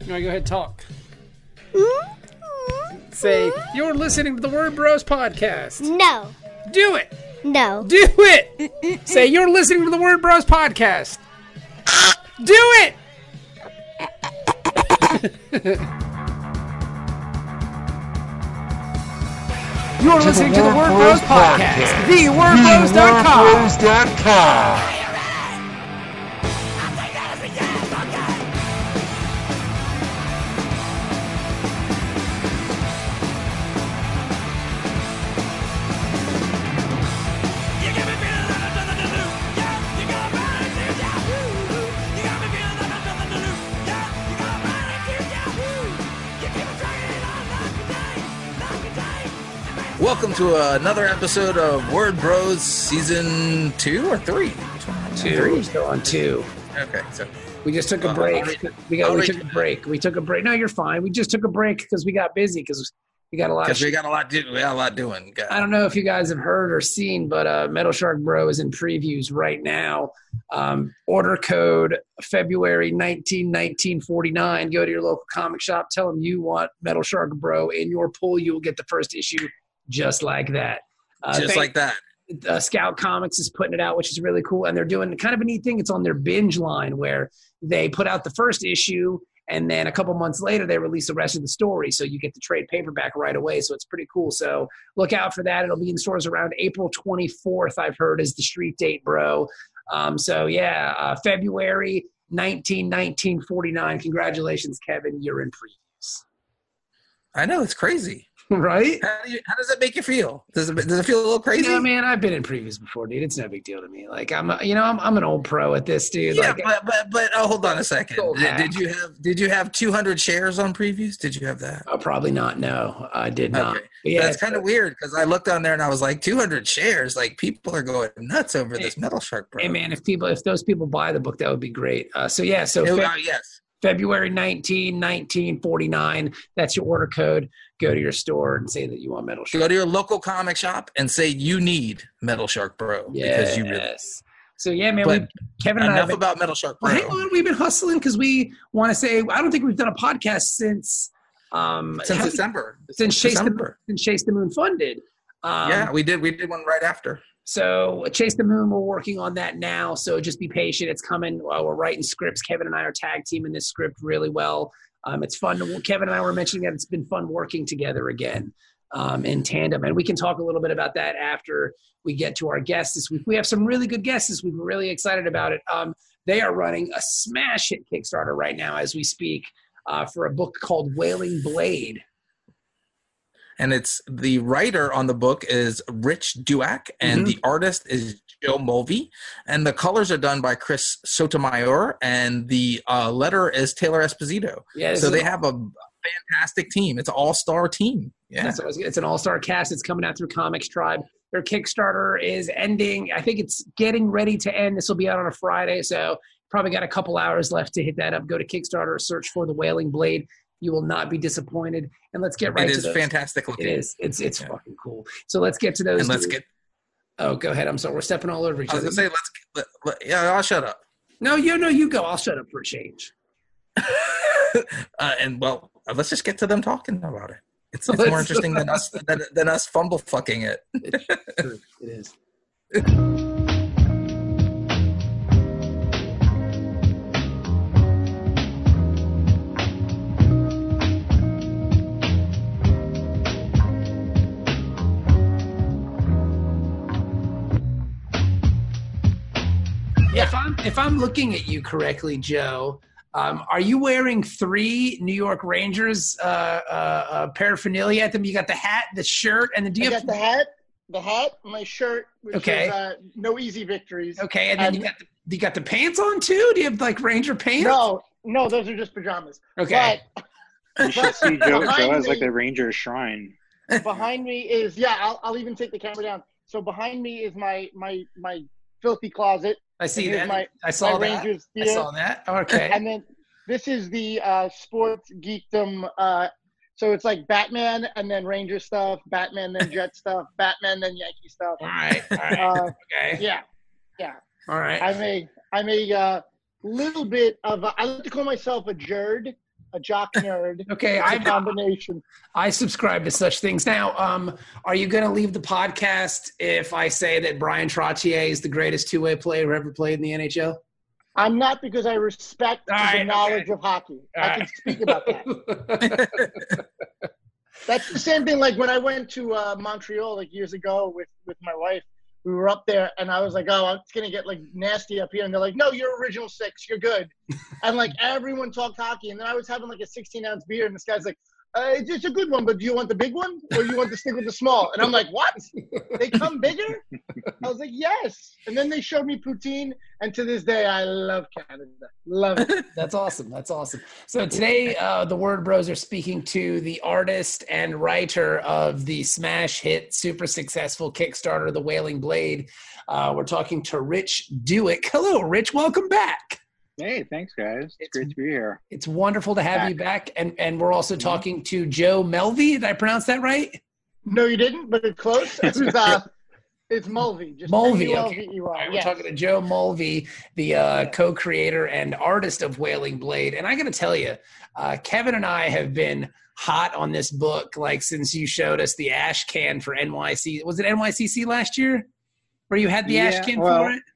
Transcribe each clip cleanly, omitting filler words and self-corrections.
All right, go ahead and talk. Say, you're listening to the Word Bros podcast. No. Do it. No. Do it. Say, you're listening to the Word Bros podcast. Do it. You're listening to the Word Bros podcast. TheWordBros.com. Welcome to another episode of Word Bros Season 2 or 3? 2. We're still on 2. Okay, so we just took a break. We took a break. We took a break. No, you're fine. We just took a break because we got busy because we got a lot. We got a lot doing. I don't know if you guys have heard or seen, but Metal Shark Bro is in previews right now. Order code February 1949. Go to your local comic shop. Tell them you want Metal Shark Bro in your pull. You will get the first issue just like that. Like that. Scout Comics is putting it out, which is really cool. And they're doing kind of a neat thing. It's on their binge line where they put out the first issue and then a couple months later they release the rest of the story. So you get the trade paperback right away. So it's pretty cool. So look out for that. It'll be in stores around April 24th, I've heard, is the street date, bro. February 1949. Congratulations, Kevin. You're in previews. I know, it's crazy. Right? How does that make you feel? Does it feel a little crazy? You know, man, I've been in previews before, dude. It's no big deal to me. Like I'm an old pro at this, dude. Yeah, like, but hold on a second. Did you have 200 shares on previews? Did you have that? Oh, probably not. No, I did not. Okay. Yeah, that's kind of weird because I looked on there and I was like, 200 shares. Like people are going nuts over this Metal Shark, bro. Hey, man, if those people buy the book, that would be great. Yes. February 1949. That's your order code. Go to your store and say that you want Metal Shark. Go to your local comic shop and say you need Metal Shark Bro. Yes. Because you really. So yeah, man. Kevin and I. Enough about Metal Shark Bro. Well, hang on, we've been hustling because we want to say I don't think we've done a podcast since December. Since Chase the Moon funded. Yeah, we did one right after. So Chase the Moon, we're working on that now. So just be patient. It's coming. We're writing scripts. Kevin and I are tag teaming this script really well. It's fun. Kevin and I were mentioning that it's been fun working together again in tandem. And we can talk a little bit about that after we get to our guests this week. We have some really good guests this week. We're really excited about it. They are running a smash hit Kickstarter right now as we speak for a book called Wailing Blade. And it's the writer on the book is Rich Duac, and the artist is Joe Mulvey, and the colors are done by Chris Sotomayor, and the letter is Taylor Esposito. Yeah, so they have a fantastic team. It's an all-star team. Yeah, so it's an all-star cast. It's coming out through Comics Tribe. Their Kickstarter is ending. I think it's getting ready to end. This will be out on a Friday, so probably got a couple hours left to hit that up. Go to Kickstarter, search for The Wailing Blade. You will not be disappointed. And let's get right to those. It is fantastic looking. It is. It's fucking cool. So let's get to those. And Oh, go ahead. I'm sorry. We're stepping all over each other. I was going to say, I'll shut up. No, you go. I'll shut up for a change. Let's just get to them talking about it. It's more interesting than us fumble fucking it. It is. If I'm looking at you correctly, Joe, are you wearing 3 New York Rangers paraphernalia at them? You got the hat, the shirt, and the I got the hat, my shirt, which is no easy victories. Okay, and then you got the pants on too? Do you have like Ranger pants? No, those are just pajamas. Okay. You should see Joe has like the Ranger shrine. Behind me is I'll even take the camera down. So behind me is my filthy closet. I see that. I saw that. Okay. And then this is the sports geekdom. So it's like Batman and then Ranger stuff, Batman then Jet stuff, Batman then Yankee stuff. All right. Okay. Yeah. All right. I'm a little bit of I like to call myself a Jerd. a jock nerd. Okay, It's a combination. I subscribe to such things. Now, are you going to leave the podcast if I say that Brian Trottier is the greatest two-way player who ever played in the NHL? I'm not, because I respect the knowledge of hockey. I can speak about that. That's the same thing like when I went to Montreal like years ago with my wife. We were up there, and I was like, oh, it's going to get, like, nasty up here. And they're like, no, you're original six. You're good. And, like, everyone talked hockey. And then I was having, like, a 16-ounce beer, and this guy's like, it's a good one, but do you want the big one or you want to stick with the small? And I'm like, what? They come bigger? I was like, yes. And then they showed me poutine, and to this day, I love Canada. Love it. That's awesome. That's awesome. So today, the Word Bros are speaking to the artist and writer of the smash hit, super successful Kickstarter, The Wailing Blade. We're talking to Rich Douek. Hello, Rich. Welcome back. Hey, thanks, guys. It's great to be here. It's wonderful to have you back. And we're also talking to Joe Melvi. Did I pronounce that right? No, you didn't, but it's close. It's Mulvey. Just Mulvey, okay. Right, we're talking to Joe Mulvey, the co-creator and artist of Wailing Blade. And I got to tell you, Kevin and I have been hot on this book, like since you showed us the ash can for NYC. Was it NYCC last year where you had the ash can for it?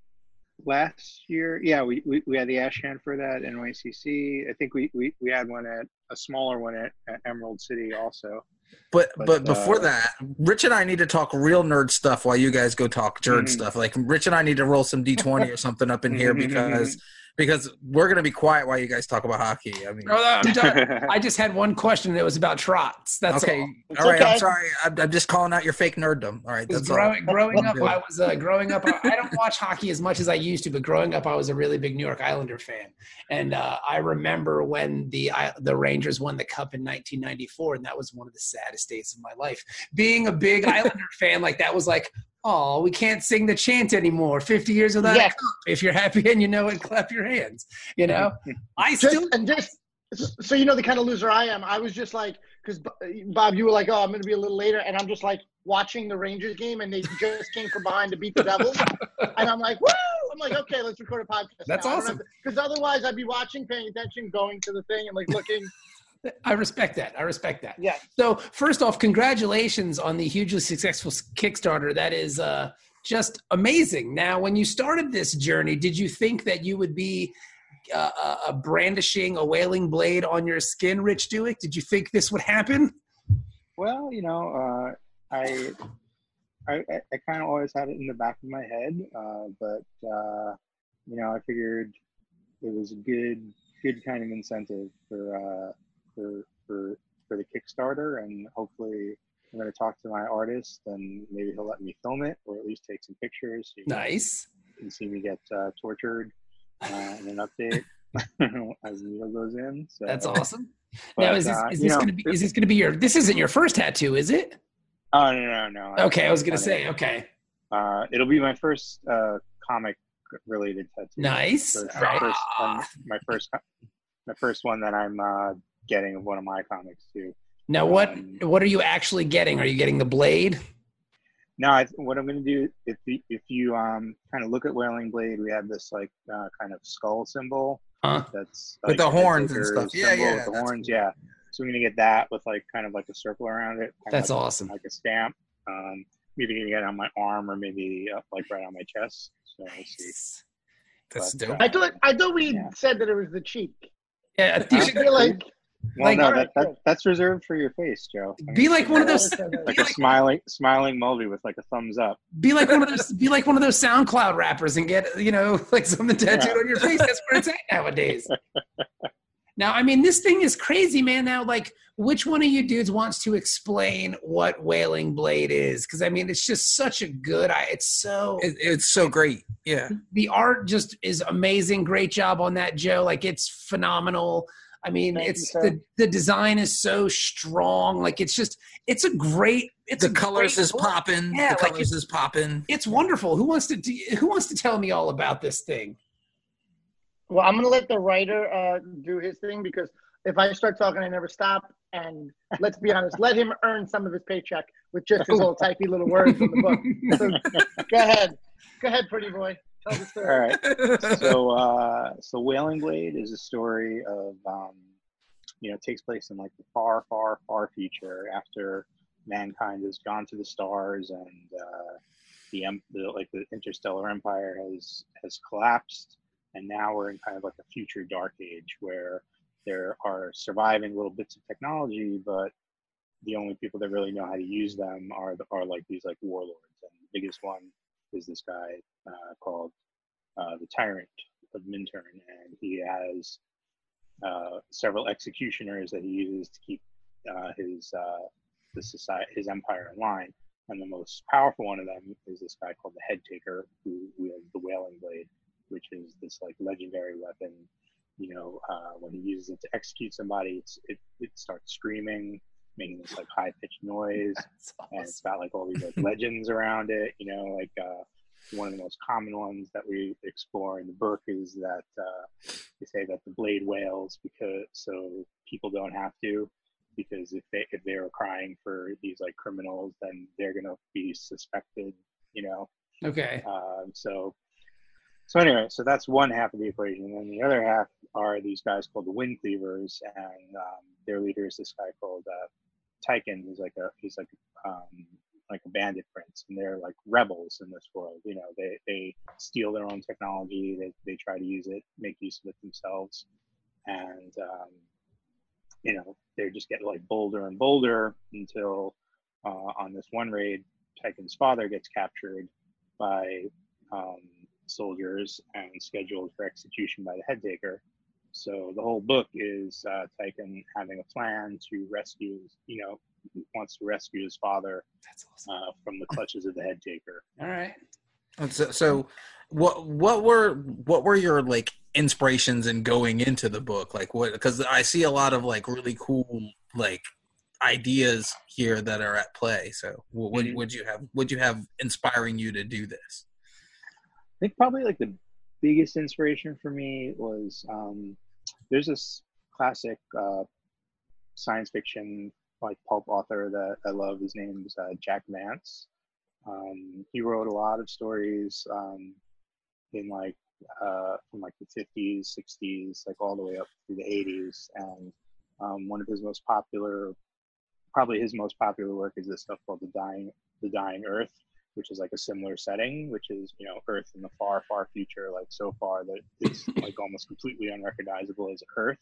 Last year, yeah, we had the ash can for that NYCC. I think we had one at a smaller one at Emerald City also. But before that, Rich and I need to talk real nerd stuff while you guys go talk nerd stuff. Like Rich and I need to roll some D20 or something up in here because we're going to be quiet while you guys talk about hockey. I mean, I just had one question. It was about trots. That's okay. all. All right. Okay. I'm sorry. I'm just calling out your fake nerddom. All right. That's growing up, I was growing up. I don't watch hockey as much as I used to, but growing up, I was a really big New York Islander fan. And I remember when the Rangers won the cup in 1994, and that was one of the saddest days of my life. Being a big Islander fan, like that was like, oh, we can't sing the chant anymore. 50 years without a cup. If you're happy and you know it, clap your hands. You know, so you know the kind of loser I am. I was just like, because Bob, you were like, oh, I'm going to be a little later, and I'm just like watching the Rangers game, and they just came from behind to beat the Devils, and I'm like, woo! I'm like, okay, let's record a podcast. That's awesome. Because otherwise, I'd be watching, paying attention, going to the thing, and like looking. I respect that. Yeah. So first off, congratulations on the hugely successful Kickstarter. That is just amazing. Now, when you started this journey, did you think that you would be brandishing a wailing blade on your skin, Rich Douek? Did you think this would happen? Well, you know, I kind of always had it in the back of my head, but you know, I figured it was a good kind of incentive for the Kickstarter, and hopefully I'm going to talk to my artist, and maybe he'll let me film it or at least take some pictures. So nice. You can see me get tortured in an update as the needle goes in. So, that's awesome. But, now, is this going to be your? This isn't your first tattoo, is it? Oh no. Okay, I was going to say okay. It'll be my first comic related tattoo. Nice. So my first one that I'm getting of one of my comics too. Now, what are you actually getting? Are you getting the blade? No, what I'm going to do, if you kind of look at Wailing Blade, we have this like kind of skull symbol that's like, with the horns and stuff. Yeah, with the horns, yeah. So we're going to get that with like kind of like a circle around it. That's awesome. Like a stamp. Maybe going to get it on my arm or maybe like right on my chest. So we'll see. That's dope. I thought we said that it was the cheek. Yeah, I feel like. Well, no, that's reserved for your face, Joe. Be like one of those, like a smiling Mulvey with like a thumbs up. Be like one of those SoundCloud rappers and get like something tattooed on your face. That's where it's at nowadays. Now, I mean, this thing is crazy, man. Now, like, which one of you dudes wants to explain what Wailing Blade is? Because I mean, it's just such a good. It's so great. Yeah, the art just is amazing. Great job on that, Joe. Like, it's phenomenal. I mean, the design is so strong. Like it's a great. The colors is popping. Yeah, the colors is popping. It's wonderful. Who wants to tell me all about this thing? Well, I'm gonna let the writer do his thing because if I start talking, I never stop. And let's be honest, let him earn some of his paycheck with just his little typey little words in the book. So, go ahead, pretty boy. Tell the story. All right. So Wailing Blade is a story of it takes place in like the far, far, far future after mankind has gone to the stars and the interstellar empire has collapsed, and now we're in kind of like a future dark age where there are surviving little bits of technology, but the only people that really know how to use them are like these like warlords. And the biggest one is this guy called the Tyrant of Minturn, and he has several executioners that he uses to keep his empire in line. And the most powerful one of them is this guy called the Head Taker, who wields the Wailing Blade, which is this like legendary weapon. When he uses it to execute somebody, it starts screaming, making this like high pitched noise, awesome. And it's got like all these like legends around it. One of the most common ones that we explore in the book is that they say that the blade wails so people don't have to. Because if they were crying for these like criminals, then they're gonna be suspected, Okay. So anyway, so that's one half of the equation, and then the other half are these guys called the Wind Cleavers, and their leader is this guy called Tychon. He's like a bandit prince, and they're like rebels in this world. They steal their own technology, they try to use it, make use of it themselves, and they're just getting like bolder and bolder until on this one raid, Tychon's father gets captured by soldiers and scheduled for execution by the Head Taker. So the whole book is Tychon having a plan to rescue, wants to rescue his father. That's awesome. From the clutches of the Head Taker. All right. So what were your like inspirations in going into the book? Like what? Because I see a lot of like really cool like ideas here that are at play. So what would you have inspiring you to do this? I think probably like the biggest inspiration for me was there's this classic science fiction like pulp author that I love. His name is Jack Vance. He wrote a lot of stories in like from like the 50s, 60s, like all the way up through the 80s. And one of his most popular, probably his most popular work is this stuff called The Dying Earth, which is like a similar setting, which is, Earth in the far, far future, like so far that it's like almost completely unrecognizable as Earth.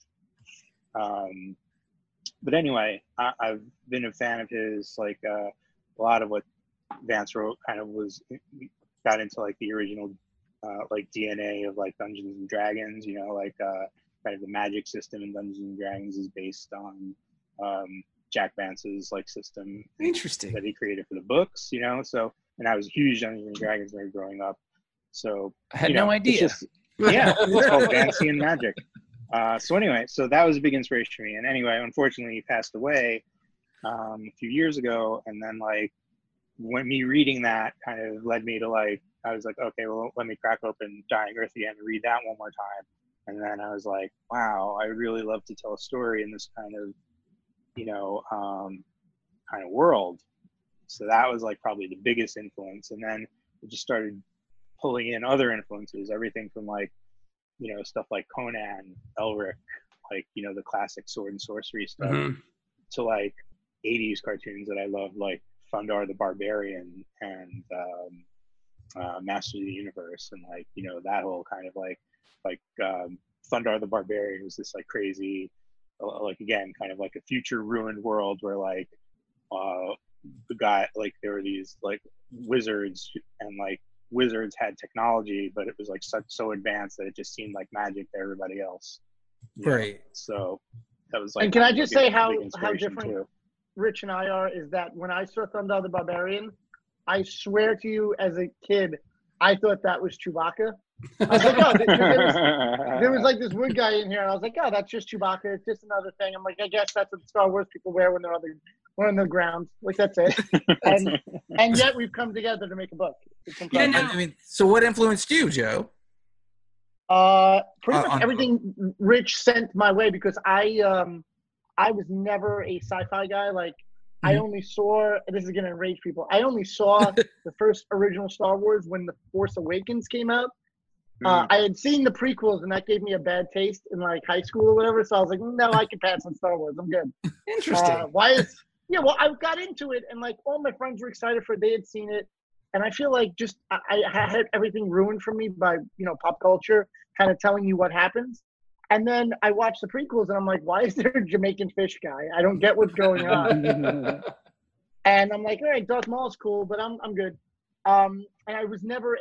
But anyway, I've been a fan of his, like a lot of what Vance wrote kind of got into like the original like DNA of like Dungeons and Dragons, kind of the magic system in Dungeons and Dragons is based on Jack Vance's like system. Interesting. That he created for the books, so, and I was a huge Dungeons and Dragons nerd growing up. So I had no idea. It's called Vancian magic. So anyway, so that was a big inspiration for me. And anyway, unfortunately he passed away a few years ago, and then like when me reading that kind of led me to like, I was like, okay, well, let me crack open Dying Earth again and read that one more time. And then I was like, wow, I really love to tell a story in this kind of, kind of world. So that was like probably the biggest influence. And then it just started pulling in other influences, everything from like, stuff like Conan, Elric, like, the classic sword and sorcery stuff, to like 80s cartoons that I love, like Thundar the Barbarian and Master of the Universe, and like that whole kind of like Thundar the Barbarian was this like crazy like again kind of like a future ruined world where like the guy, like there were these like wizards, and like wizards had technology, but it was like so advanced that it just seemed like magic to everybody else. Right. So that was like. And can I just say how different too. Rich and I are, is that when I saw Thundar the Barbarian, I swear to you, as a kid, I thought that was Chewbacca. I was like, oh, there was like this wood guy in here, and I was like, oh, that's just Chewbacca. It's just another thing. I'm like, I guess that's what Star Wars people wear when they're on the ground. Like, that's it. And yet we've come together to make a book. Yeah, no. I mean, so what influenced you, Joe? Pretty much everything Rich sent my way, because I was never a sci-fi guy. Like, I only saw, this is going to enrage people, I only saw the first original Star Wars when The Force Awakens came out. I had seen the prequels, and that gave me a bad taste in like high school or whatever. So I was like, no, I can pass on Star Wars. I'm good. Interesting. Well, I got into it, and like all my friends were excited for it. They had seen it, and I feel like just I had everything ruined for me by pop culture kind of telling you what happens. And then I watched the prequels, and I'm like, why is there a Jamaican fish guy? I don't get what's going on. And I'm like, all right, Darth Maul's cool, but I'm good. And I was never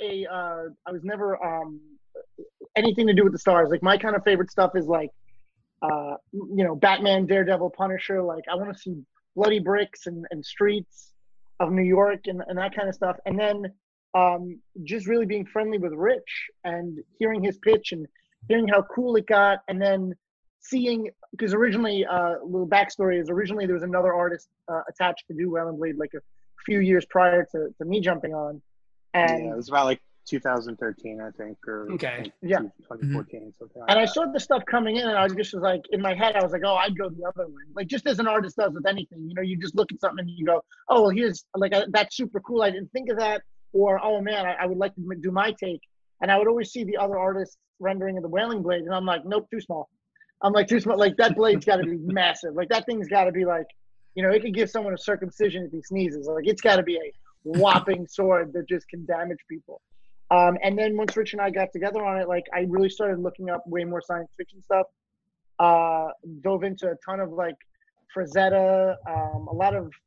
anything to do with the stars. Like my kind of favorite stuff is like, Batman, Daredevil, Punisher. Like I want to see bloody bricks and streets of New York and that kind of stuff. And then just really being friendly with Rich and hearing his pitch and hearing how cool it got. And then seeing, because originally, a little backstory is originally there was another artist attached to do Wailing Blade like a few years prior to me jumping on. And it was about like 2013, I think, or okay, yeah, 2014, something like and that. I saw the stuff coming in, and I just was like, in my head, I was like, oh, I'd go the other way. Like, just as an artist does with anything, you just look at something and you go, oh, well, here's like that's super cool. I didn't think of that, or oh man, I would like to do my take. And I would always see the other artists rendering of the Wailing Blade, and I'm like, nope, too small. I'm like, too small. Like that blade's got to be massive. Like that thing's got to be like, it could give someone a circumcision if he sneezes. Like it's got to be a whopping sword that just can damage people. And then once Rich and I got together on it, like I really started looking up way more science fiction stuff. Dove into a ton of like Frazetta, a lot of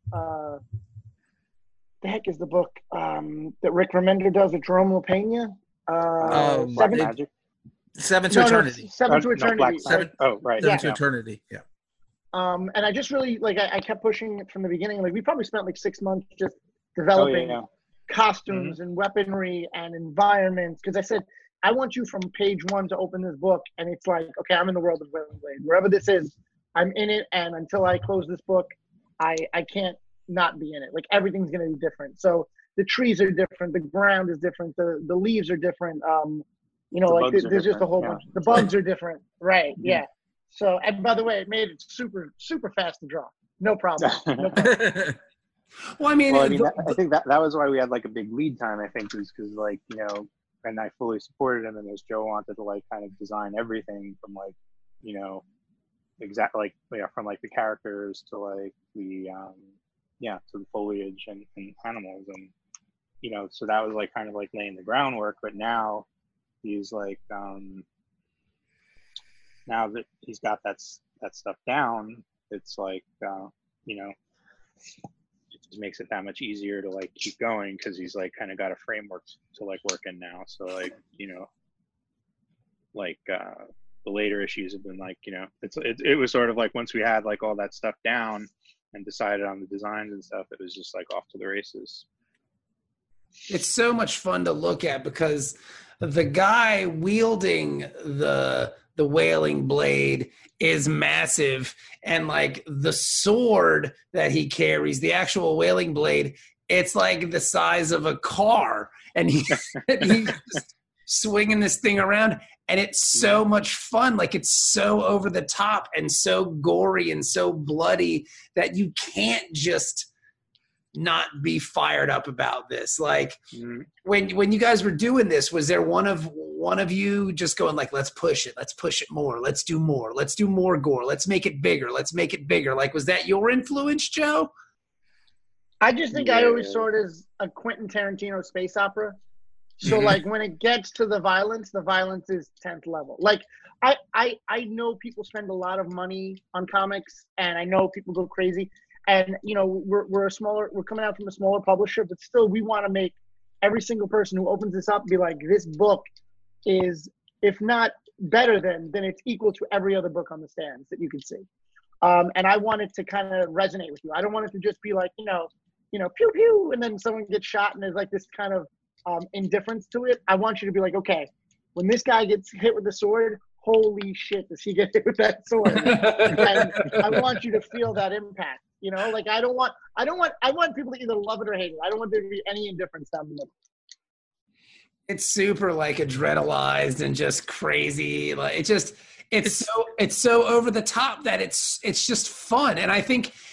the heck is the book that Rick Remender does with Jerome LaPena? Seven to Eternity. Seven to Eternity. Seven to Eternity. Yeah. And I just really I kept pushing it from the beginning. Like we probably spent like 6 months just developing costumes and weaponry and environments. Because I said, I want you from page 1 to open this book, and it's like, okay, I'm in the world of Wailing Blade. Wherever this is, I'm in it, and until I close this book, I can't not be in it. Like everything's gonna be different. So the trees are different, the ground is different, the leaves are different. There's just a whole bunch. The bugs are different, right? Mm-hmm. Yeah. So, and by the way, it made it super, super fast to draw. No problem. Well, I mean, I think that was why we had like a big lead time. I think was because and I fully supported him, and as Joe wanted to like kind of design everything from like, exactly from like the characters to like the to the foliage and animals, and so that was like kind of like laying the groundwork. But now he's like now that he's got that stuff down, it's like it just makes it that much easier to like keep going, because he's like kind of got a framework to like work in now. So like the later issues have been like it was sort of like once we had like all that stuff down and decided on the designs and stuff, it was just like off to the races. It's so much fun to look at because the guy wielding the Wailing Blade is massive, and like the sword that he carries, the actual Wailing Blade, it's like the size of a car, and he's just swinging this thing around, and it's so much fun. Like it's so over the top and so gory and so bloody that you can't just not be fired up about this. Like when you guys were doing this, was there one of you just going like, let's push it more, let's do more gore, let's make it bigger? Like, was that your influence, Joe? I just think I always saw it as a Quentin Tarantino space opera. So like when it gets to the violence is 10th level. Like I know people spend a lot of money on comics, and I know people go crazy. And we're coming out from a smaller publisher, but still we want to make every single person who opens this up be like, this book is, if not better than it's equal to every other book on the stands that you can see. And I want it to kind of resonate with you. I don't want it to just be like, pew pew, and then someone gets shot and there's like this kind of indifference to it. I want you to be like, okay, when this guy gets hit with the sword, holy shit, does he get hit with that sword? And I want you to feel that impact. Like I want people to either love it or hate it. I don't want there to be any indifference down the middle. It's super like adrenalized and just crazy. Like it's so over the top that it's just fun. And I think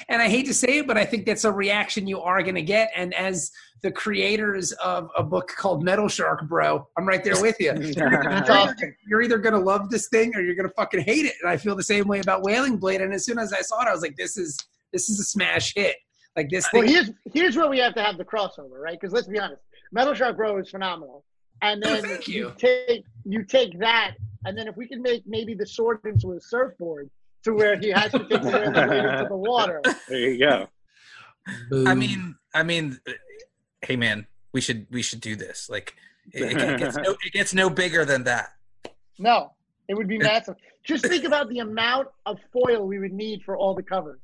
And I hate to say it, but I think that's a reaction you are going to get. And as the creators of a book called Metal Shark, bro, I'm right there with you. You're either going to love this thing or you're going to fucking hate it. And I feel the same way about Wailing Blade. And as soon as I saw it, I was like, this is a smash hit. Like this thing. Well, here's where we have to have the crossover, right? Because let's be honest, Metal Shark Bro is phenomenal. And then you take that, and then if we can make maybe the sword into a surfboard to where he has to take the Wailing Blade into the water. There you go. I mean, hey man, we should do this. Like, it gets no bigger than that. No, it would be massive. Just think about the amount of foil we would need for all the covers.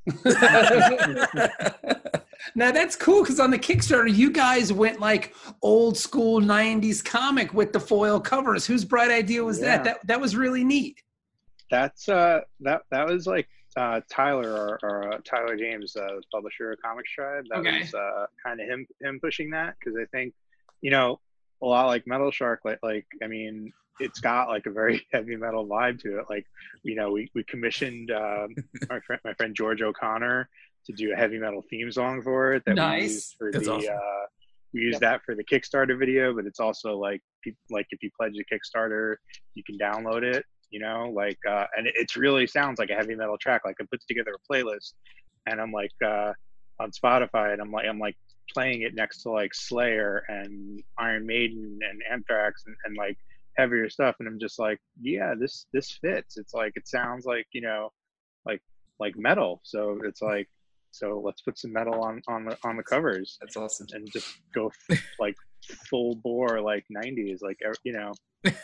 Now that's cool because on the Kickstarter, you guys went like old school 90s comic with the foil covers. Whose bright idea was that? That was really neat. That's that was like Tyler or Tyler James, the publisher of Comic Tribe. That was kind of him pushing that, because I think, you know, a lot like Metal Shark, like I mean, it's got like a very heavy metal vibe to it. Like, you know, we commissioned my friend George O'Connor to do a heavy metal theme song for it. That we used for we used that for the Kickstarter video, but it's also like if you pledge a Kickstarter, you can download it. You know, like and it really sounds like a heavy metal track. Like I put together a playlist, and I'm like on Spotify, and I'm like playing it next to like Slayer and Iron Maiden and Anthrax and like heavier stuff, and I'm just like, yeah, this fits. It's like, it sounds like, you know, like metal. So it's like, so let's put some metal on the covers. That's awesome. And just go like full bore, like 90s, like, you know.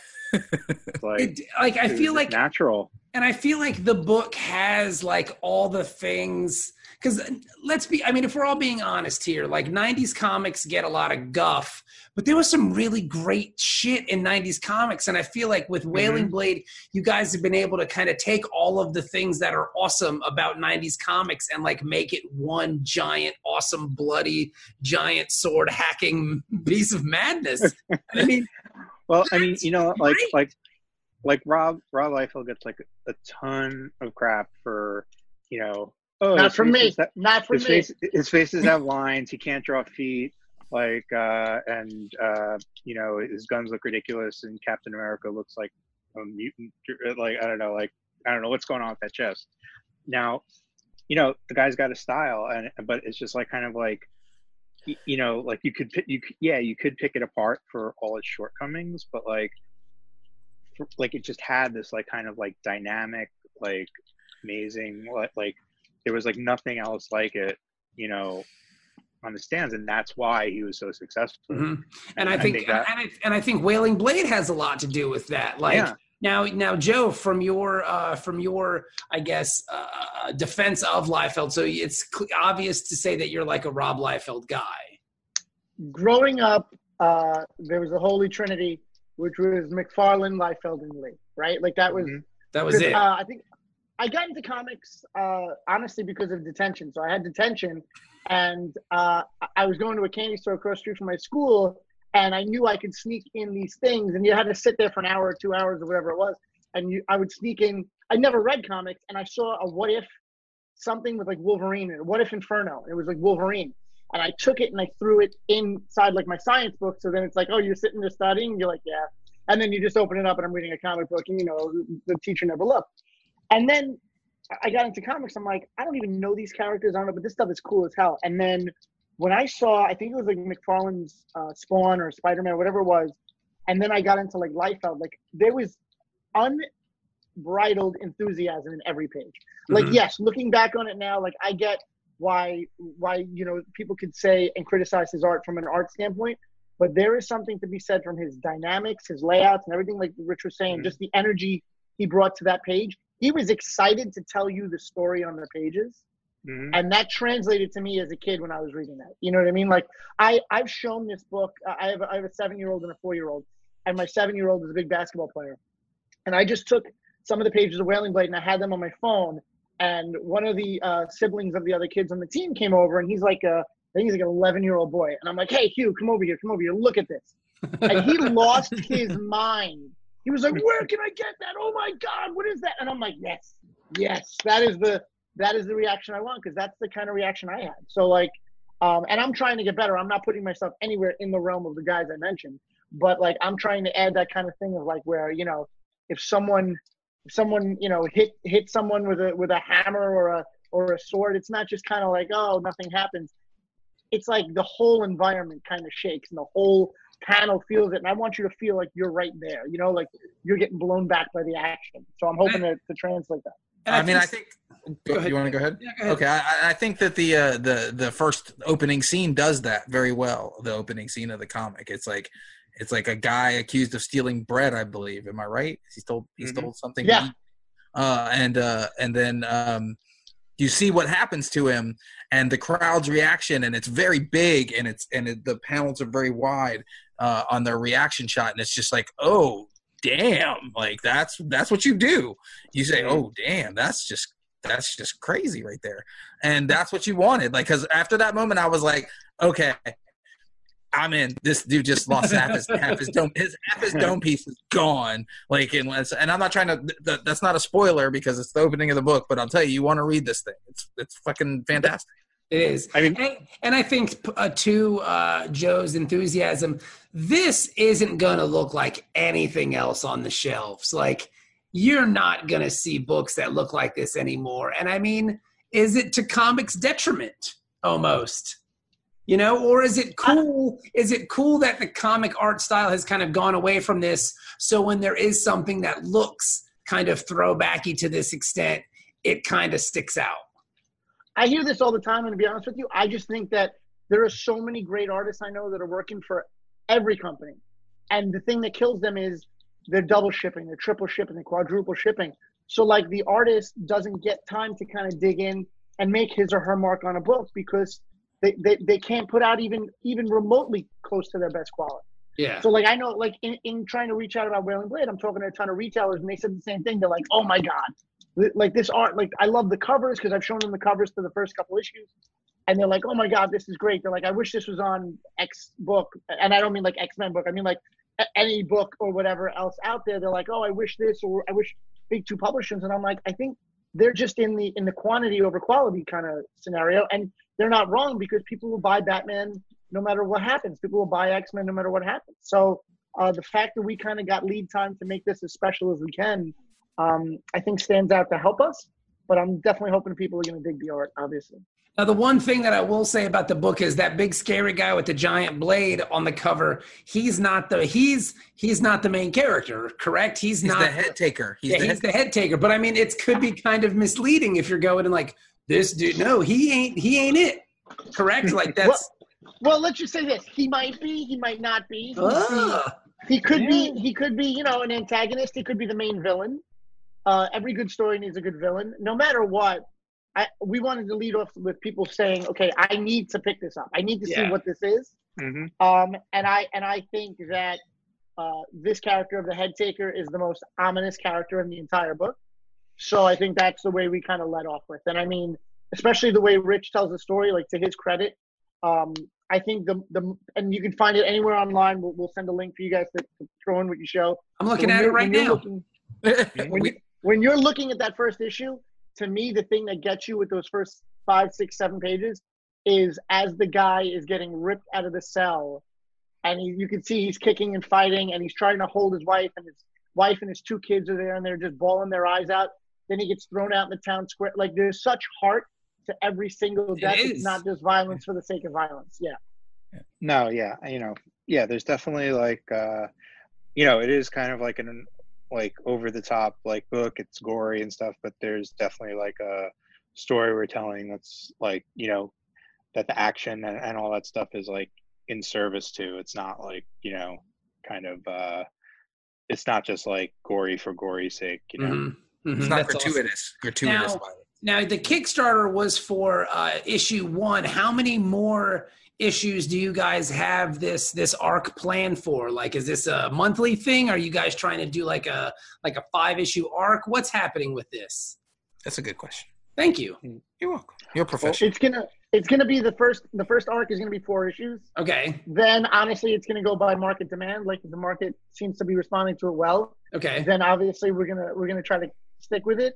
I feel like natural. And I feel like the book has like all the things, because if we're all being honest here, like 90s comics get a lot of guff, but there was some really great shit in 90s comics. And I feel like with Wailing Blade, you guys have been able to kind of take all of the things that are awesome about 90s comics and like make it one giant, awesome, bloody, giant sword hacking piece of madness. I mean, well, I mean, you know, like Rob Liefeld gets like a ton of crap for, you know, not for me. His faces have lines. He can't draw feet. Like, and you know, his guns look ridiculous, and Captain America looks like a mutant. Like, I don't know what's going on with that chest. Now, you know, the guy's got a style, but it's just like kind of like, you know, like you could pick it apart for all its shortcomings, but like it just had this like kind of like dynamic, like amazing, like there was like nothing else like it, you know, on the stands, and that's why he was so successful. And I think Wailing Blade has a lot to do with that. Like, now, Joe, from your I guess defense of Liefeld, so it's obvious to say that you're like a Rob Liefeld guy. Growing up, there was a holy trinity, which was McFarlane, Liefeld, and Lee. Right, like that was it. I think I got into comics honestly because of detention. So I had detention, and I was going to a candy store across the street from my school, and I knew I could sneak in these things, and you had to sit there for an hour or 2 hours or whatever it was, and I would sneak in. I never read comics, and I saw a What If something with like Wolverine, and What If Inferno. It was like Wolverine, and I took it and I threw it inside like my science book. So then it's like, oh, you're sitting there studying, and you're like, yeah, and then you just open it up, and I'm reading a comic book, and you know, the teacher never looked. And then I got into comics. I'm like, I don't even know these characters. I don't know, but this stuff is cool as hell. And then when I saw, I think it was like McFarlane's Spawn or Spider-Man, whatever it was, and then I got into like Liefeld, like there was unbridled enthusiasm in every page. Like, yes, looking back on it now, like I get why you know, people could say and criticize his art from an art standpoint, but there is something to be said from his dynamics, his layouts, and everything. Like Rich was saying, just the energy he brought to that page. He was excited to tell you the story on the pages. And that translated to me as a kid when I was reading that. You know what I mean? Like I've shown this book. I have a 7-year-old and a 4-year-old, and my 7-year-old is a big basketball player. And I just took some of the pages of Wailing Blade and I had them on my phone. And one of the siblings of the other kids on the team came over, and he's like I think he's like an 11-year-old boy. And I'm like, hey, Hugh, come over here. Look at this. And he lost his mind. He was like, where can I get that? Oh my God, what is that? And I'm like, yes, that is the that is the reaction I want, because that's the kind of reaction I had. So like, and I'm trying to get better. I'm not putting myself anywhere in the realm of the guys I mentioned, but like I'm trying to add that kind of thing of like where, you know, if someone you know hit someone with a hammer or a sword, it's not just kind of like, oh, nothing happens. It's like the whole environment kind of shakes and the whole panel feels it, and I want you to feel like you're right there, you know, like you're getting blown back by the action. So I'm hoping to translate that. I think you want to go ahead? Yeah, go ahead. Okay, I think that the first opening scene does that very well. The opening scene of the comic, it's like a guy accused of stealing bread, I believe. Am I right? He stole something. Yeah. And then you see what happens to him and the crowd's reaction, and it's very big, and the panels are very wide on their reaction shot, and it's just like, oh damn, like that's what you do. You say, oh damn, that's just crazy right there, and that's what you wanted. Like, because after that moment, I was like, okay, I'm in. This dude just lost half his dome piece is gone. Like, and I'm not trying to. That's not a spoiler because it's the opening of the book. But I'll tell you, you want to read this thing. It's fucking fantastic. It is. I mean, and I think to Joe's enthusiasm, this isn't going to look like anything else on the shelves. Like, you're not going to see books that look like this anymore. And I mean, is it to comics' detriment almost? You know, or is it cool? Is it cool that the comic art style has kind of gone away from this? So when there is something that looks kind of throwbacky to this extent, it kind of sticks out. I hear this all the time, and to be honest with you, I just think that there are so many great artists I know that are working for every company. And the thing that kills them is they're double shipping, they're triple shipping, they're quadruple shipping. So like the artist doesn't get time to kind of dig in and make his or her mark on a book because they can't put out even remotely close to their best quality. Yeah. So like I know like in trying to reach out about Wailing Blade, I'm talking to a ton of retailers and they said the same thing. They're like, oh my God. Like this art, like I love the covers because I've shown them the covers to the first couple issues, and they're like, "Oh my God, this is great." They're like, "I wish this was on X book," and I don't mean like X-Men book. I mean like any book or whatever else out there. They're like, "Oh, I wish this," or "I wish Big Two Publishers," and I'm like, I think they're just in the quantity over quality kind of scenario, and they're not wrong because people will buy Batman no matter what happens. People will buy X-Men no matter what happens. So the fact that we kind of got lead time to make this as special as we can. I think stands out to help us, but I'm definitely hoping people are going to dig the art, obviously. Now, the one thing that I will say about the book is that big scary guy with the giant blade on the cover. He's not the main character, correct? He's not the head taker. He's the head taker. But I mean, it could be kind of misleading if you're going and like this dude. No, he ain't it. Correct? Like that's. Well, let's just say this: he might be, he might not be. He could be, you know, an antagonist. He could be the main villain. Every good story needs a good villain. No matter what, we wanted to lead off with people saying, "Okay, I need to pick this up. I need to see what this is." Mm-hmm. And I think that this character of the head taker is the most ominous character in the entire book. So I think that's the way we kind of led off with. And I mean, especially the way Rich tells the story, like to his credit. I think and you can find it anywhere online. We'll send a link for you guys to throw in what you show. I'm looking at it right now. When you're looking at that first issue, to me, the thing that gets you with those first 5, 6, 7 pages is as the guy is getting ripped out of the cell, and you can see he's kicking and fighting, and he's trying to hold his wife, and his 2 kids are there, and they're just bawling their eyes out. Then he gets thrown out in the town square. Like there's such heart to every single death. It's not just violence for the sake of violence. Yeah. No, yeah, there's definitely like, it is kind of like an over the top like book. It's gory and stuff, but there's definitely like a story we're telling that's like, that the action and all that stuff is like in service to. It's not like, it's not just like gory for gory's sake, Mm-hmm. Mm-hmm. It's not gratuitous violence. Now the Kickstarter was for issue 1. How many more issues do you guys have this arc planned for? Like, is this a monthly thing? Are you guys trying to do like a 5-issue arc? What's happening with this? That's a good question. Thank you. You're welcome. You're a professional. It's gonna be the first arc is gonna be 4 issues. Okay. Then honestly, it's gonna go by market demand. Like if the market seems to be responding to it well. Okay. Then obviously we're gonna try to stick with it.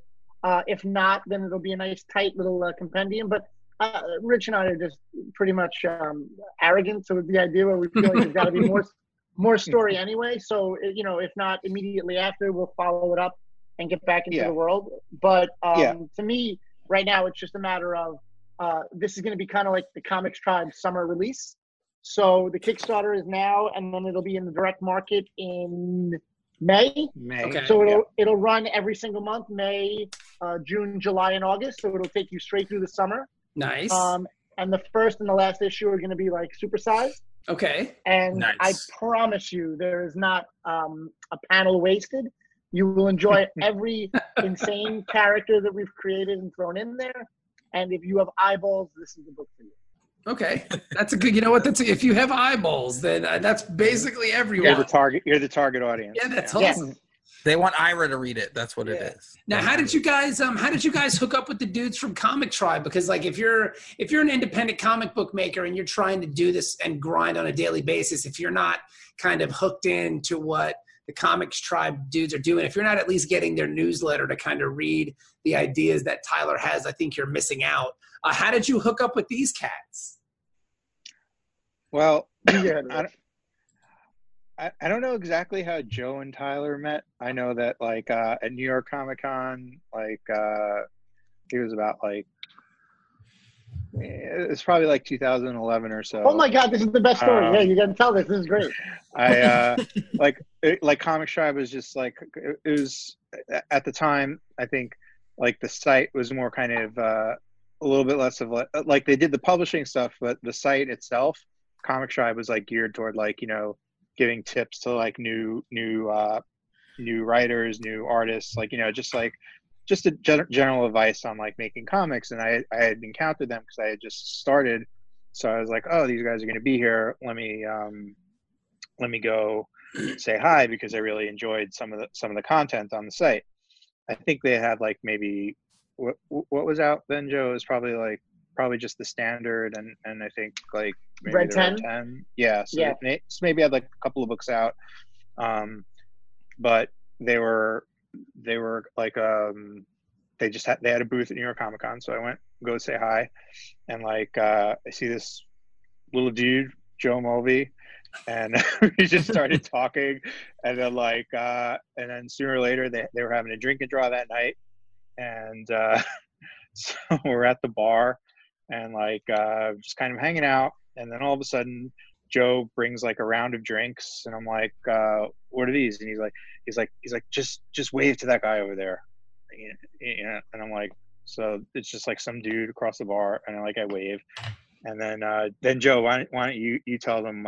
If not, then it'll be a nice tight little compendium. But Rich and I are just pretty much arrogant. So the idea where we feel like there's got to be more story anyway. So, if not immediately after, we'll follow it up and get back into the world. But to me, right now, it's just a matter of this is going to be kind of like the Comics Tribe summer release. So the Kickstarter is now, and then it'll be in the direct market in May. Okay. So it'll run every single month, May, June, July, and August. So it'll take you straight through the summer. Nice. And the first and the last issue are going to be like supersized. Okay. And nice. I promise you, there is not a panel wasted. You will enjoy every insane character that we've created and thrown in there. And if you have eyeballs, this is the book for you. Okay, that's a good. You know what? If you have eyeballs, then that's basically everyone. You're the target audience. Yeah, that's awesome. Yes. They want Ira to read it. That's what it is. Now, how did you guys hook up with the dudes from Comic Tribe? Because like if you're an independent comic book maker and you're trying to do this and grind on a daily basis, if you're not kind of hooked into what the Comics Tribe dudes are doing, if you're not at least getting their newsletter to kind of read the ideas that Tyler has, I think you're missing out. How did you hook up with these cats? Well, I don't know exactly how Joe and Tyler met. I know that like at New York Comic Con, like it was about like it's probably like 2011 or so. Oh my God, this is the best story. Yeah, you got to tell this. This is great. I like Comics Tribe was just like it was at the time. I think like the site was more kind of a little bit less of like they did the publishing stuff, but the site itself, Comics Tribe, was like geared toward like giving tips to like new writers, new artists, like just a general advice on like making comics. And I had encountered them because I had just started, so I was like, oh, these guys are going to be here. Let me go say hi, because I really enjoyed some of the content on the site. I think they had like maybe what was out then, Joe? It was probably just the standard, and I think like maybe Red 10. Yeah, so yeah. They maybe had like a couple of books out, but they were like they had a booth at New York Comic Con, so I went go say hi, and like I see this little dude, Joe Mulvey, and we just started talking, and then and then sooner or later they were having a drink and draw that night, and so we're at the bar and just kind of hanging out, and then all of a sudden Joe brings like a round of drinks, and I'm like, what are these? And he's like just wave to that guy over there, and I'm like, so it's just like some dude across the bar, and I wave. And then Joe, why don't you tell them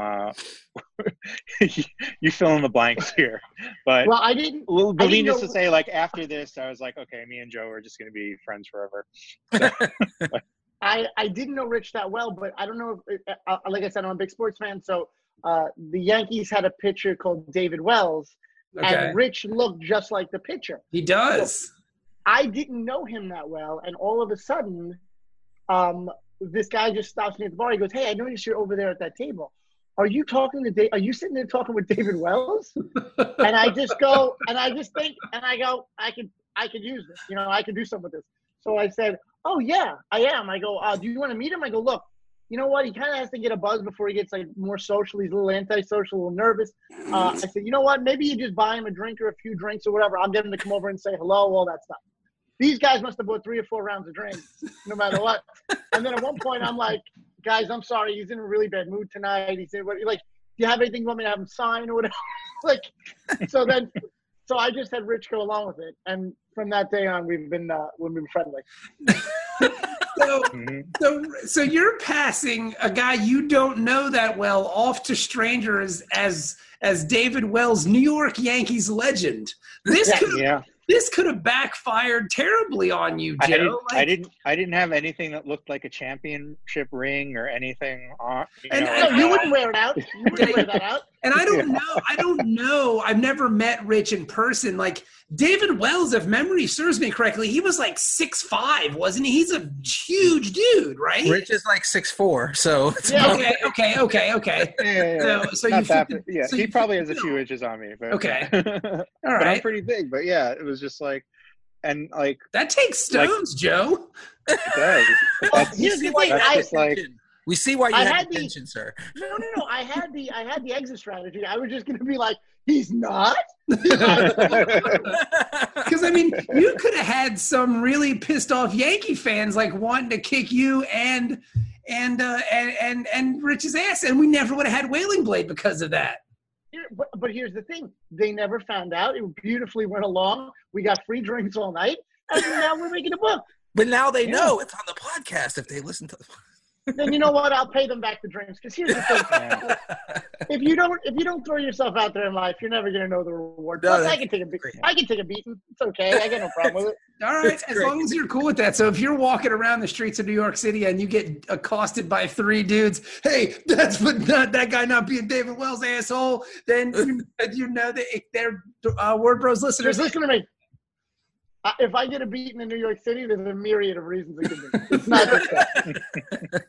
you fill in the blanks here? But well, I didn't. But needless to say, like after this, I was like, okay, me and Joe are just going to be friends forever. So, I didn't know Rich that well, but I don't know if, like I said, I'm a big sports fan. So the Yankees had a pitcher called David Wells, and Rich looked just like the pitcher. He does. So I didn't know him that well, and all of a sudden, this guy just stops me at the bar. He goes, "Hey, I noticed you're over there at that table. Are you talking to Are you sitting there talking with David Wells?" And I just go, and I just think, and I go, I could use this. I could do something with this. So I said, "Oh yeah, I am." I go, "Do you want to meet him?" I go, "Look, you know what? He kind of has to get a buzz before he gets like more social. He's a little antisocial, a little nervous." I said, "You know what? Maybe you just buy him a drink or a few drinks or whatever. I'll get him to come over and say hello, all that stuff." These guys must have bought 3 or 4 rounds of drinks, no matter what. And then at one point, I'm like, "Guys, I'm sorry. He's in a really bad mood tonight." He said, "What? Do you have anything you want me to have him sign or whatever?" So I just had Rich go along with it, and from that day on, we've been friendly. So you're passing a guy you don't know that well off to strangers as David Wells, New York Yankees legend. This could have backfired terribly on you, Joe. I didn't have anything that looked like a championship ring or anything on. You wouldn't wear it out. You wouldn't wear that out. And I don't know. I've never met Rich in person. Like David Wells, if memory serves me correctly, he was like 6'5", wasn't he? He's a huge dude, right? Rich is like 6'4", so it's okay. Yeah. So not that, so he probably has a few inches on me. But, okay. All right. But I'm pretty big, but yeah, it was just like, and like that takes stones, Joe. It does. That's, Here's the thing. that's just like we see why you I had had attention, sir. no. I had the exit strategy. I was just going to be like, he's not. Because I mean, you could have had some really pissed off Yankee fans like wanting to kick you and Rich's ass, and we never would have had Wailing Blade because of that. But here's the thing. They never found out. It beautifully went along. We got free drinks all night, and now we're making a book. But now they know it's on the podcast if they listen to the Then you know what? I'll pay them back the drinks. Because here's the thing: if you don't throw yourself out there in life, you're never going to know the reward. No, Plus, I can take a beating. It's okay. I got no problem with it. All right, as long as you're cool with that. So if you're walking around the streets of New York City and you get accosted by 3 dudes, hey, that's not that guy not being David Wells, asshole. Then you know that they're Word Bros listeners. Listen to me. If I get a beating in New York City, there's a myriad of reasons it could be. It's not just that.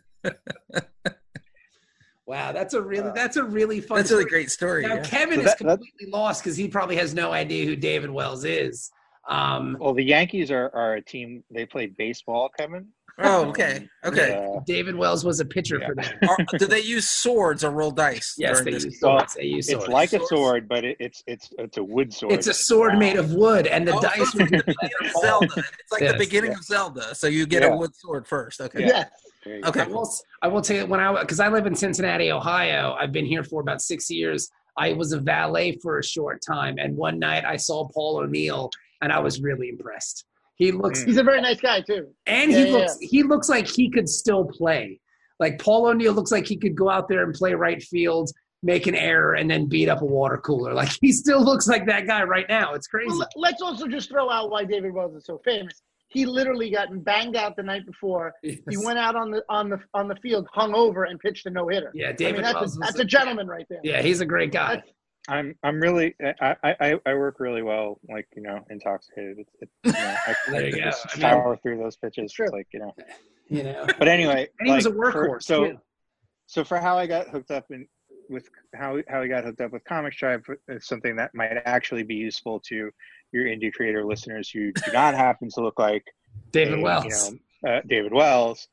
Wow, that's a really fun. That's a really great story. Now Kevin is completely lost because he probably has no idea who David Wells is. Well, the Yankees are a team. They play baseball, Kevin. Oh, okay. David Wells was a pitcher for them. Do they use swords or roll dice? Yes, they use swords. It's like a sword, but it's a wood sword. It's a sword made of wood, and the dice would be Zelda. It's like the beginning of Zelda. So you get a wood sword first. Okay. Yeah. Okay. I will tell you because I live in Cincinnati, Ohio. I've been here for about 6 years. I was a valet for a short time, and one night I saw Paul O'Neill, and I was really impressed. He's a very nice guy too. And he looks like he could still play. Like Paul O'Neill looks like he could go out there and play right field, make an error, and then beat up a water cooler. Like he still looks like that guy right now. It's crazy. Well, let's also just throw out why David Wells is so famous. He literally got banged out the night before. Yes. He went out on the field, hung over, and pitched a no-hitter. Yeah, David Wells. That's a gentleman right there. Yeah, he's a great guy. I'm really I work really well, like, intoxicated. I can power through those pitches. It's like, But anyway, and he was a workhorse. So for how I got hooked up with how he got hooked up with Comic Tribe is something that might actually be useful to your indie creator listeners who do not happen to look like David Wells. David Wells.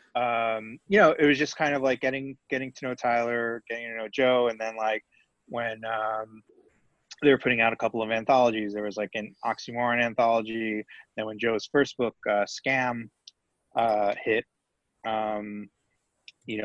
It was just kind of like getting to know Tyler, getting to know Joe, and then like when they were putting out a couple of anthologies, there was like an Oxymoron anthology. Then when Joe's first book, Scam, hit, when he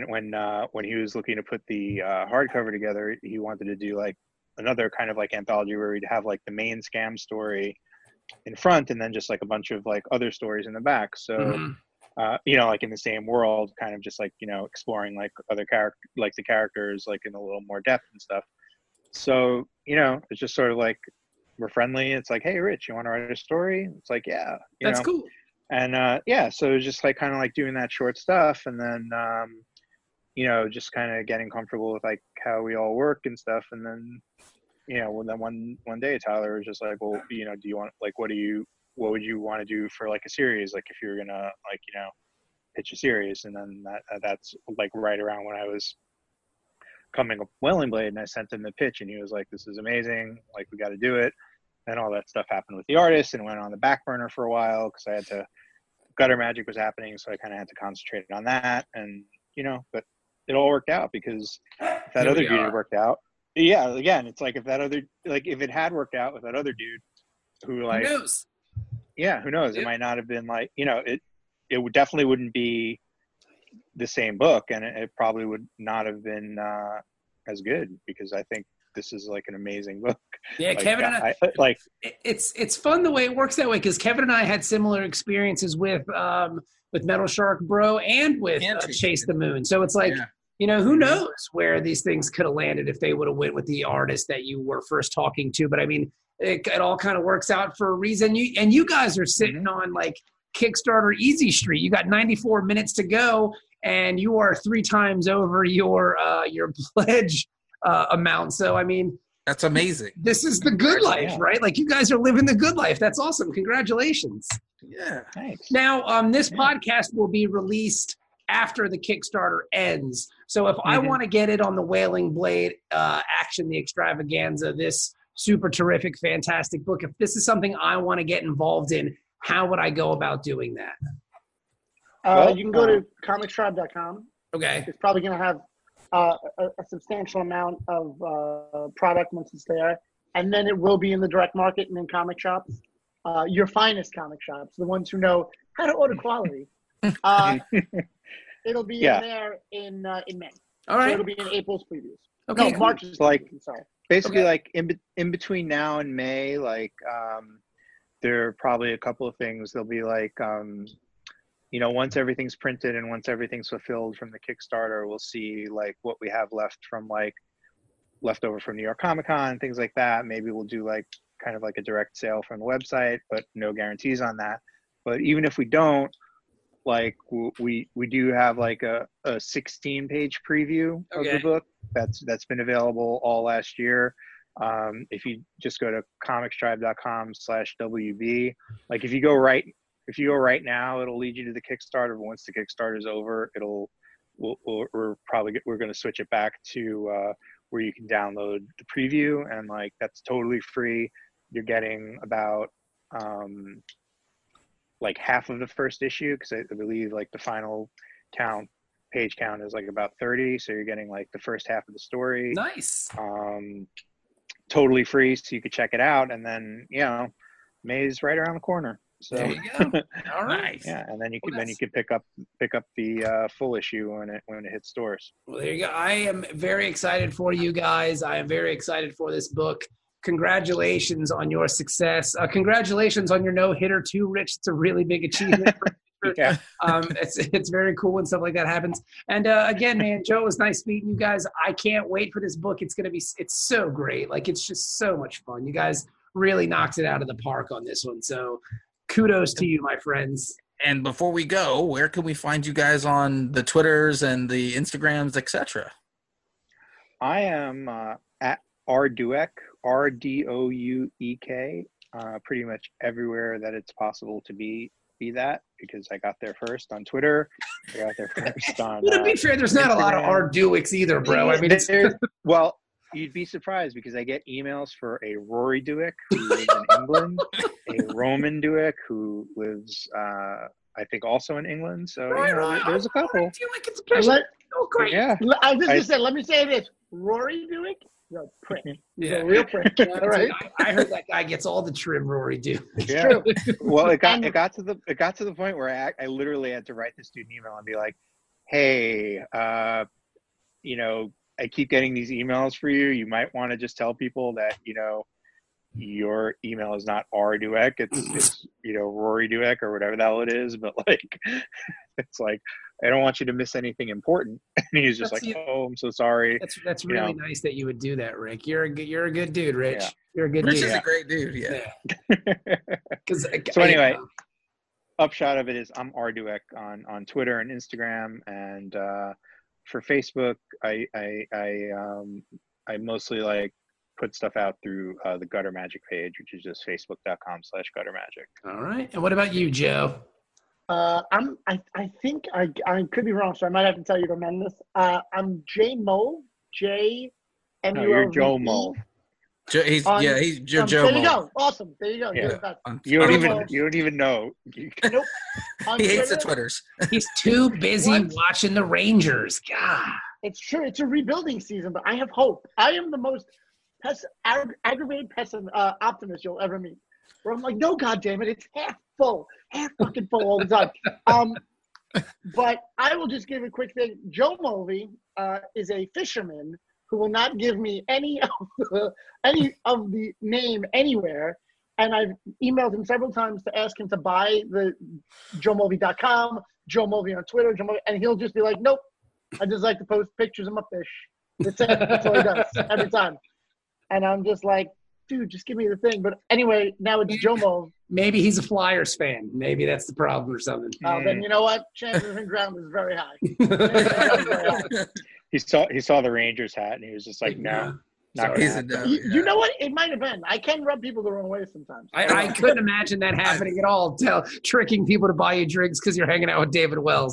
was looking to put the hardcover together, he wanted to do like another kind of like anthology where he'd have like the main Scam story in front and then just like a bunch of like other stories in the back. So, like in the same world, kind of just like, exploring like other the characters like in a little more depth and stuff. So, it's just sort of like, we're friendly. It's like, hey, Rich, you want to write a story? It's like, yeah. That's cool. And so it was just like kind of like doing that short stuff. And then, just kind of getting comfortable with like how we all work and stuff. And then, then one day Tyler was just like, well, do you want, like, what would you want to do for like a series? Like if you were going to like, pitch a series. And then that's like right around when I was coming up Wailing Blade, and I sent him the pitch and he was like, this is amazing. Like, we got to do it. And all that stuff happened with the artist and went on the back burner for a while because Gutter Magic was happening. So I kind of had to concentrate on that. And, but it all worked out because if that other dude had worked out. Yeah. Again, it's like if it had worked out with that other dude who like, who knows? Yeah. Who knows? It might not have been like, it definitely wouldn't be the same book, and it probably would not have been as good because I think this is like an amazing book. Yeah, like, Kevin and I it's fun the way it works that way because Kevin and I had similar experiences with Metal Shark Bro and with Chase the Moon. So it's like, who knows where these things could have landed if they would have went with the artist that you were first talking to. But I mean, it all kind of works out for a reason. You guys are sitting on like Kickstarter Easy Street. You got 94 minutes to go, and you are 3 times over your pledge amount. So I mean, that's amazing. This is the good life, right? Like you guys are living the good life. That's awesome. Congratulations. Yeah, thanks. Now, this podcast will be released after the Kickstarter ends. So if I want to get it on the Wailing Blade Action, the Extravaganza, this super terrific, fantastic book. If this is something I want to get involved in, how would I go about doing that? You can go to comicstribe.com. Okay. It's probably going to have a substantial amount of product once it's there. And then it will be in the direct market and in comic shops. Your finest comic shops, the ones who know how to order quality. It'll be in there in May. All right. So it'll be in April's previews. Okay. No, Cool. March's previews, sorry. Basically, like in between now and May, like there are probably a couple of things. There'll be like, once everything's printed and once everything's fulfilled from the Kickstarter, we'll see like what we have left from like leftover from New York Comic Con, things like that. Maybe we'll do like kind of like a direct sale from the website, but no guarantees on that. But even if we don't, like we do have like a 16-page preview of the book that's been available all last year. If you just go to comicstribe.com/WB, like if you go right now, it'll lead you to the Kickstarter. But once the Kickstarter is over, we're going to switch it back to where you can download the preview, and like that's totally free. You're getting about like half of the first issue, because I believe like the final page count is like about 30, so you're getting like the first half of the story. Nice. Totally free, so you could check it out, and then May's right around the corner. So there you go. All right. Yeah, and then you could pick up the full issue when it hits stores. Well, there you go. I am very excited for you guys. I am very excited for this book. Congratulations on your success. Congratulations on your no-hitter too, Rich. It's a really big achievement. Yeah. It's very cool when stuff like that happens. And again, man, Joe, it was nice meeting you guys. I can't wait for this book. It's so great. Like, it's just so much fun. You guys really knocked it out of the park on this one. So kudos to you, my friends. And before we go, where can we find you guys on the Twitters and the Instagrams, etc.? I am at rduek, RDOUEK, pretty much everywhere that it's possible to be that, because I got there first on Twitter. I got there first on Well, to be fair, there's not Instagram. A lot of Arduix either, bro. I mean, well, you'd be surprised, because I get emails for a Rory Dueck who lives in England, a Roman Dueck who lives, I think, also in England. So there's a couple. Great. Yeah. I was just saying, let me say this: Rory Dueck, you're a prick. He's a real prick. All right. I heard that guy gets all the trim Rory do. It's true. Well, it got to the point where I literally had to write this dude an email and be like, "Hey, I keep getting these emails for you. You might want to just tell people that, your email is not rdueck. It's Rory Dueck or whatever the hell it is. But like, it's like, I don't want you to miss anything important." And he's just "Oh, I'm so sorry." That's really nice that you would do that, Rick. You're a good dude, Rich. Yeah. You're a good Rich dude. Rich is a great dude. Yeah. So anyway, upshot of it is I'm rdueck on Twitter and Instagram, and for Facebook, I mostly like put stuff out through the Gutter Magic page, which is just facebook.com/guttermagic. All right. And what about you, Joe? I think I could be wrong, so I might have to tell you to amend this. I'm JMole, JMULVE. No, you're Joe Mole. He's Joe There Mole. you go. Awesome. There you go. Yeah. You don't even know. Nope. He hates the Twitters. He's too busy watching the Rangers. God. It's true. It's a rebuilding season, but I have hope. I am the most aggravated optimist you'll ever meet. Where I'm like, no, goddamn it, it's half fucking full all the time. But I will just give a quick thing. Joe Mulvey is a fisherman who will not give me any of the name anywhere. And I've emailed him several times to ask him to buy the JoeMulvey.com, Joe Mulvey on Twitter, and he'll just be like, nope, I just like to post pictures of my fish. That's it. That's all he does every time. And I'm just like, dude, just give me the thing. But anyway, now it's Joe Mulvey. Maybe he's a Flyers fan. Maybe that's the problem or something. Then you know what? Chances in ground is very high. He saw the Rangers hat and he was just like, no. You know what? It might have been. I can rub people the wrong way sometimes. I couldn't imagine that happening at all. Tricking people to buy you drinks because you're hanging out with David Wells.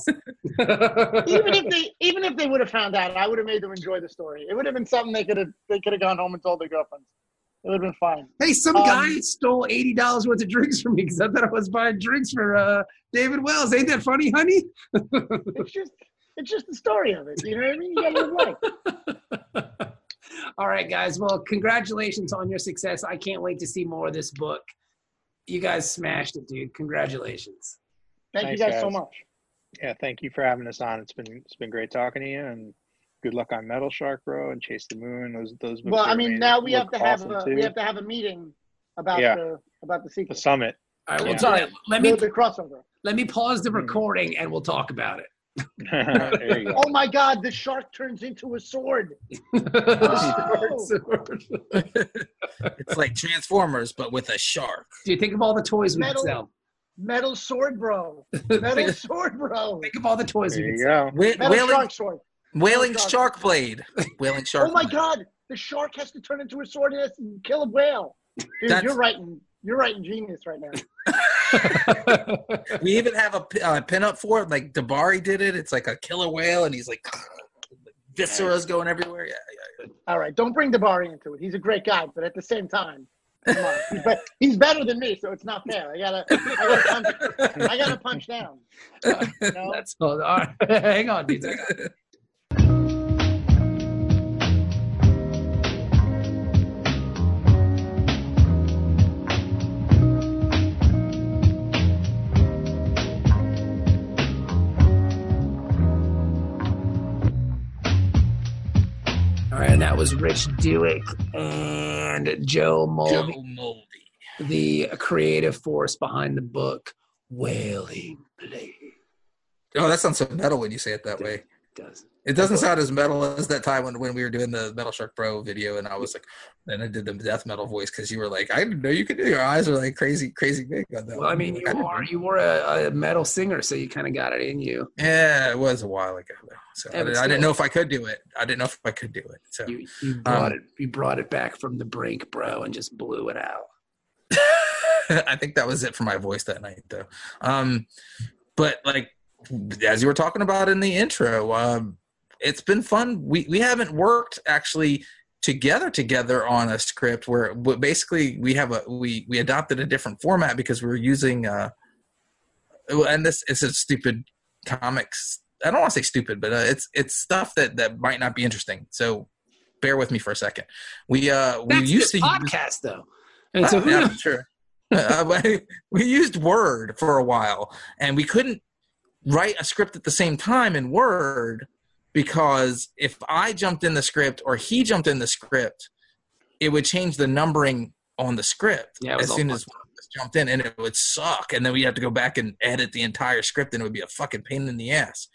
even if they would have found out, I would have made them enjoy the story. It would have been something they could have gone home and told their girlfriends. It would have been fine. Hey, some guy stole $80 worth of drinks from me because I thought I was buying drinks for David Wells. Ain't that funny, honey? It's just the story of it. You know what I mean? You gotta live life. All right, guys. Well, congratulations on your success. I can't wait to see more of this book. You guys smashed it, dude. Congratulations. Thank you guys so much. Yeah, thank you for having us on. It's been great talking to you, and good luck on Metal Shark Bro and Chase the Moon. Those well, I mean, now we have to have a meeting about the sequel. The summit. All right, well, sorry. Let me the crossover. Let me pause the recording and we'll talk about it. There you go. Oh my God! The shark turns into a sword. It's like Transformers, but with a shark. Do you think of all the toys we could sell? Metal sword, bro. Metal sword, bro. Think of all the toys There we could you sell. go. Metal shark sword. Wailing shark blade. Wailing shark. Oh my blade. God! The shark has to turn into a sword and has to kill a whale. Dude, you're writing genius right now. We even have a pin-up for it. Like Dabari did it. It's like a killer whale, and he's like viscera's going everywhere. Yeah. All right, don't bring Dabari into it. He's a great guy, but at the same time, come on, he's better than me, so it's not fair. I gotta punch down. You know? That's all right. Hang on, dudes. All right, and that was Rich Duick and Joe Mulvey, the creative force behind the book Wailing Blade. Oh, that sounds so metal when you say it that way. It doesn't sound as metal as that time when we were doing the Metal Shark Bro video, and I was like, then I did the death metal voice because you were like, I didn't know you could do. Your eyes are like crazy big on that. Well, I mean, you were a metal singer, so you kind of got it in you. Yeah, it was a while ago though, so I didn't know if I could do it. So you brought it back from the brink, bro, and just blew it out. I think that was it for my voice that night, though. But like as you were talking about in the intro, it's been fun. We haven't worked actually together on a script where basically we adopted a different format because we were using and this is a stupid comics. I don't want to say stupid, but it's stuff that might not be interesting. So bear with me for a second. We used to podcast though. And so yeah, sure. We used Word for a while, and we couldn't write a script at the same time in Word because if I jumped in the script or he jumped in the script, it would change the numbering on the script as soon as one of us jumped in, and it would suck. And then we had to go back and edit the entire script, and it would be a fucking pain in the ass.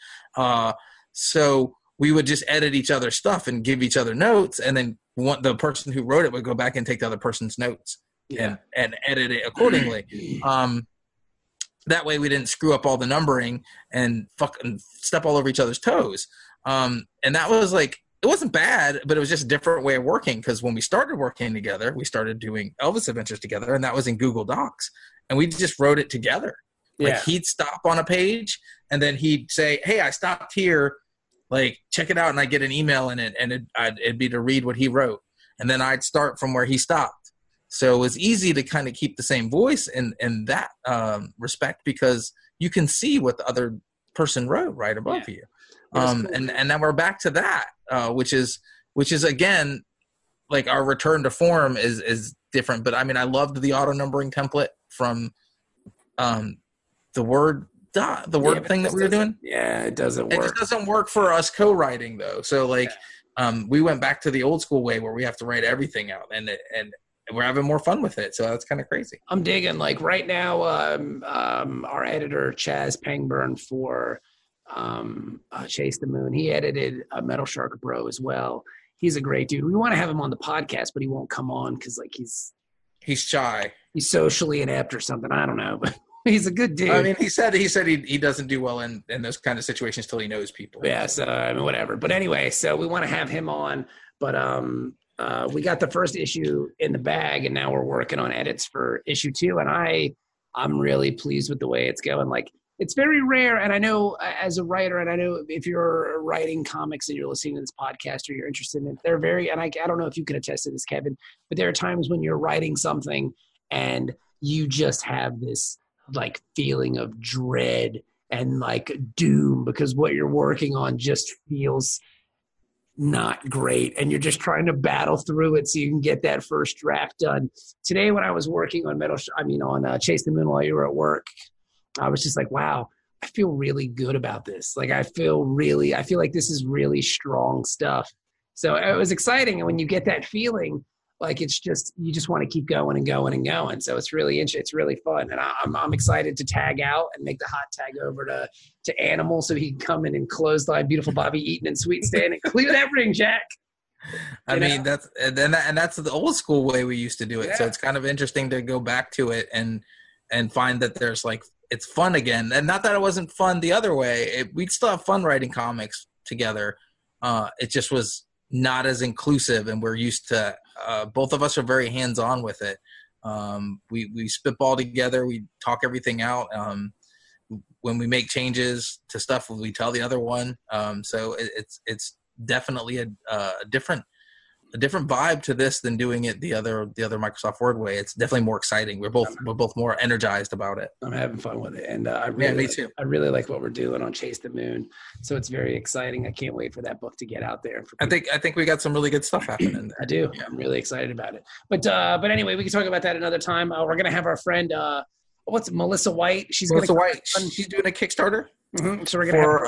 So we would just edit each other's stuff and give each other notes, and then the person who wrote it would go back and take the other person's notes. Yeah. And edit it accordingly. That way we didn't screw up all the numbering and fucking step all over each other's toes. And that was like, it wasn't bad, but it was just a different way of working because when we started working together, we started doing Elvis Adventures together, and that was in Google Docs. And we just wrote it together. Like he'd stop on a page, and then he'd say, hey, I stopped here. Like, check it out. And I'd get an email in it, and it'd be to read what he wrote. And then I'd start from where he stopped. So it was easy to kind of keep the same voice in that respect because you can see what the other person wrote right above you. Cool. And then we're back to that, which is again, like our return to form is different. But I mean, I loved the auto numbering template from the Word thing that we were doing. Yeah, it doesn't work. It just doesn't work for us co-writing though. So like we went back to the old school way where we have to write everything out and we're having more fun with it. So that's kind of crazy. I'm digging. Like right now, our editor, Chaz Pangburn for Chase the Moon, he edited Metal Shark Bro as well. He's a great dude. We want to have him on the podcast, but he won't come on because like he's shy. He's socially inept or something. I don't know, but he's a good dude. I mean, he said he doesn't do well in those kind of situations till he knows people. Yeah, so I mean, whatever. But anyway, so we want to have him on, but we got the first issue in the bag, and now we're working on edits for issue 2. And I'm really pleased with the way it's going. Like it's very rare. And I know as a writer, and I know if you're writing comics and you're listening to this podcast or you're interested in it, they're very, and I don't know if you can attest to this, Kevin, but there are times when you're writing something and you just have this like feeling of dread and like doom because what you're working on just feels not great, and you're just trying to battle through it so you can get that first draft done. Today, when I was working on Chase the Moon while you were at work, I was just like, wow, I feel really good about this. Like, I feel like this is really strong stuff. So it was exciting, and when you get that feeling, like you just want to keep going and going and going. So it's really interesting. It's really fun. And I'm excited to tag out and make the hot tag over to Animal so he can come in and close line beautiful Bobby Eaton and Sweet Stan and clear that ring, Jack. I mean, that's the old school way we used to do it. Yeah. So it's kind of interesting to go back to it and find that there's like, it's fun again. And not that it wasn't fun the other way. We'd still have fun writing comics together. It just was not as inclusive, and we're used to both of us are very hands-on with it. We spitball together, we talk everything out. When we make changes to stuff, we tell the other one. So it's definitely a different vibe to this than doing it the other Microsoft Word way. It's definitely more exciting. We're both more energized about it. I'm having fun with it, and me too. I really like what we're doing on Chase the Moon. So it's very exciting. I can't wait for that book to get out there. I think we got some really good stuff happening there. I do. Yeah. I'm really excited about it. But anyway, we can talk about that another time. We're gonna have our friend Melissa White. She's doing a Kickstarter. Mm-hmm. So we're gonna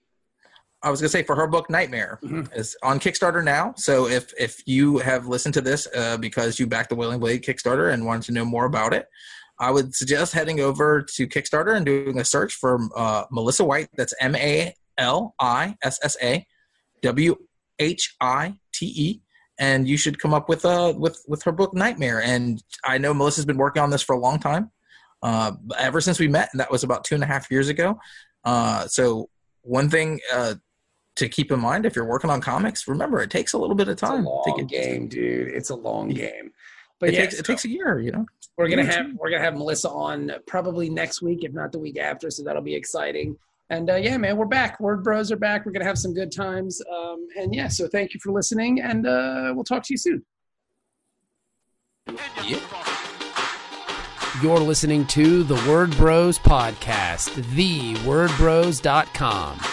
I was going to say, for her book, Nightmare, is on Kickstarter now. So if you have listened to this because you backed the Wailing Blade Kickstarter and wanted to know more about it, I would suggest heading over to Kickstarter and doing a search for Melissa White. That's MALISSAWHITE. And you should come up with her book, Nightmare. And I know Melissa's been working on this for a long time, ever since we met, and that was about 2.5 years ago. So one thing to keep in mind, if you're working on comics, remember it takes a little bit of time. It's a long game, dude. It's a long game. But it takes a year, you know. We're gonna have Melissa on probably next week, if not the week after. So that'll be exciting. And yeah, man, we're back. Word Bros are back. We're gonna have some good times. And yeah, so thank you for listening, and we'll talk to you soon. Yeah. You're listening to the Word Bros podcast, thewordbros.com.